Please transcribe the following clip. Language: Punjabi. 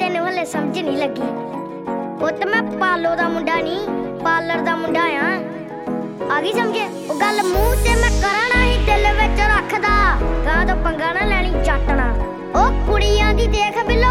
ਤੈਨੂੰ ਹਲੇ ਸਮਝ ਨਹੀਂ ਲੱਗੀ। ਪੁੱਤ ਮੈਂ ਪਾਲੋ ਦਾ ਮੁੰਡਾ ਨਹੀਂ, ਪਾਲਰ ਦਾ ਮੁੰਡਾ ਆ ਗਈ ਸਮਝ? ਉਹ ਗੱਲ ਮੂੰਹ ਤੇ ਮੈਂ ਕਰਾਂ ਹੀ ਦਿਲ ਵਿੱਚ ਰੱਖਦਾ, ਗਾਂ ਤੋਂ ਪੰਗਾ ਨਾ ਲੈਣੀ ਜੱਟ ਨਾਲ। ਉਹ ਕੁੜੀਆਂ ਦੀ ਦੇਖ ਬਿੱਲੋ